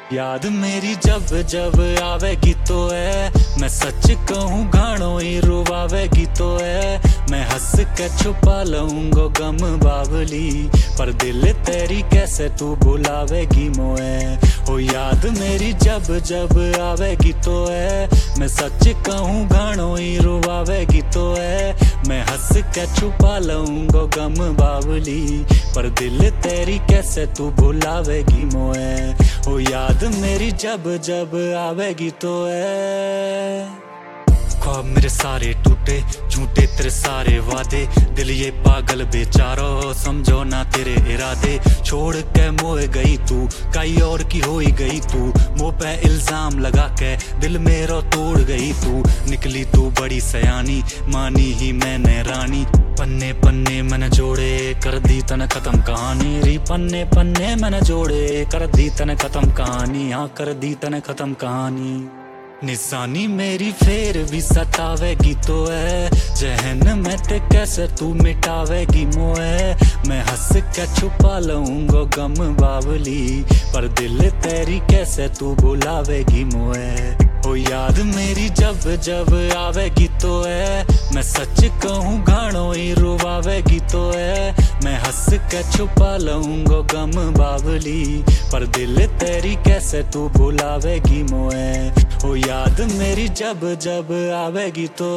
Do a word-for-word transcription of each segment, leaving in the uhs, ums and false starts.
याद मेरी जब जब आवेगी तो है, मैं सच कहूँ घाणो ही रुवावेगी तो है। मैं हंस के छुपा लूंगा गम बावली, पर दिल तेरी कैसे तू भुलावेगी मोए। हो याद मेरी जब जब आवेगी तो है, मैं सच कहूँ घाणो ही रुवावेगी तो है। मैं हंस के छुपा लूंगा गम बावली, पर दिल तेरी कैसे तू भुलावेगी मोए। हो याद मेरी जब जब आवेगी तो है। ख्वाब मेरे सारे टूटे, झूठे तेरे सारे वादे, दिल ये पागल बेचारो समझो ना तेरे इरादे। छोड़ के मोए गई तू, कई और की हो गई तू, मुँह पे इल्जाम लगा के दिल मेरा तोड़ गई तू। निकली तू बड़ी सयानी, मानी ही मैंने रानी। पन्ने पन्ने मैंने जोड़े, कर दी तने खत्म कहानी। री पन्ने पन्ने मैंने जोड़े, कर दी तने खत्म कहानी। हाँ कर दी तने खत्म कहानी। निशानी मेरी फेर भी सतावेगी तो है, जहन में ते कैसे तू मिटावेगी मोए। मैं हंस के छुपा लूंगा गम बावली, पर दिल तेरी कैसे तू भुलावेगी मोए। हो याद मेरी जब जब आवेगी तो है, मैं सच कहूँ घाणो ही रुवावेगी तो है। मैं हंस के छुपा लूंगा गम बावली, पर दिल तेरी कैसे तू भुलावेगी मोए। हो याद मेरी जब जब आवेगी तो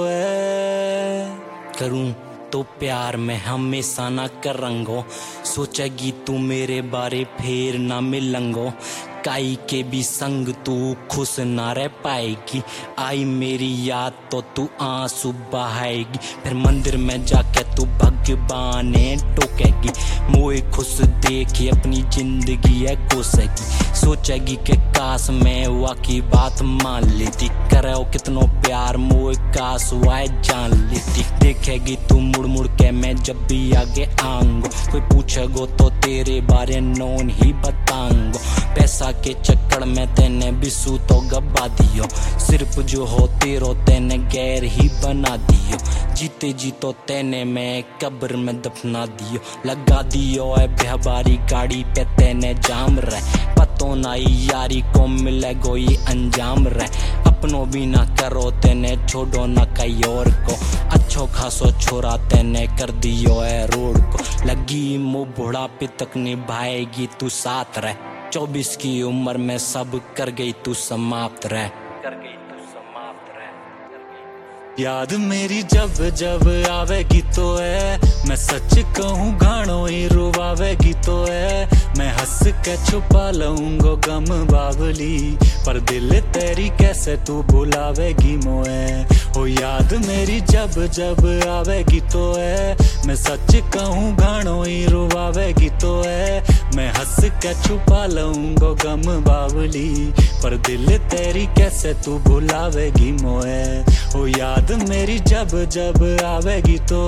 है। करूं तो प्यार में हमेशा ना करंगो, सोचेगी तू मेरे बारे फिर ना मिलंगो। काई के भी संग तू खुश ना रह पाएगी, आई मेरी याद तो तू आंसू बहाएगी। फिर मंदिर में जाके तू भगवाने टोकेगी, मोए खुश देखी अपनी जिंदगी है कोसेगी। सोचेगी कि काश मैं वाकई बात मान लेती, करो कितनो प्यार मोए काश वाए जान लेती। देखेगी तू मुड़ मुड़ के मैं जब भी आगे आऊंगो, कोई पूछेगो तो तेरे बारे नौन ही बताऊंगो। पैसा के चक्कर में तेने बिसू तो गब्बा दियो, सिर्फ जो हो तेरो तेने गैर ही बना दियो। जीते जी तो तेने मैं कब्र में दफना दियो, लगा दियो है बेहबारी गाड़ी पे तेने जाम रह। पतो ना यारी को मिलेगो ये अंजाम रह। अपनों भी ना करो तेने छोड़ो ना कई और को, अच्छो खासो छोरा तेने कर दियो है रोड को। लगी मुँह बुढ़ापे तक निभाएगी तू साथ रह, चौबीस की उम्र में सब कर गई तू समाप्त रह, कर गई तू समाप्त रह, कर गई। याद मेरी जब जब आवेगी तो है, मैं सच कहूँ घाणो ही रुवावेगी तो है। मैं हंस के छुपा लूंगा गम बावली, पर दिल तेरी कैसे तू भुलावेगी मोए। हो याद मेरी जब जब आवेगी तो है, मैं सच कहूँ घाणो ही रुवावेगी तो है। मैं हंस के छुपा लूंगा गम बावली, पर दिल तेरी कैसे तू भुलावेगी मोए। हो याद मेरी जब जब आवेगी तो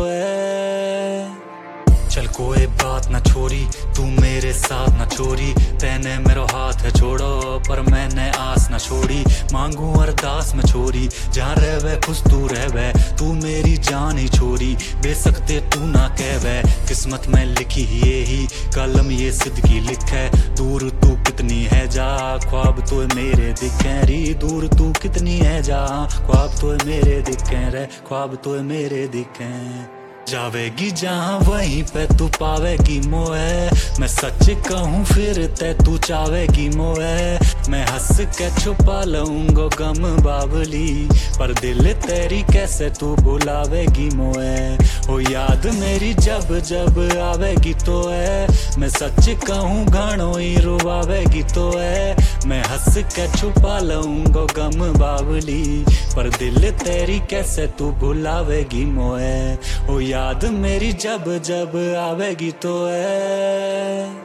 है। चल कोई बात ना छोरी, तू मेरे साथ ना छोरी। तेने मेरा हाथ है छोड़ो, पर मैंने आस ना छोड़ी। मांगू अरदास में छोरी, जहाँ रहवे खुश तू रहवे। तू मेरी जान ही छोरी, बेसकते तू ना कहवे। किस्मत में लिखी ये ही कलम ये सिद्ध की लिखे। दूर तू कितनी है जा, ख्वाब तो मेरे दिखे री। दूर तू कितनी है जा, ख्वाब तो मेरे दिखे रे, ख्वाब तो मेरे दिखे। जावेगी जहाँ वहीं पे तू पावेगी मोए। मैं सच कहूँ फिर ते तू चावेगी मोए। मैं हंस के छुपा लूंगा गम बावली, पर दिल तेरी कैसे तू भुलावेगी मोए। हो याद मेरी जब जब आवेगी तो है, मैं सच कहूँ घाणो ही रुवावेगी तो है। मैं हंस के छुपा लूंगा गम बावली, पर दिल तेरी कैसे तू भुलावेगी मोए। हो याद मेरी जब जब आवेगी तो है।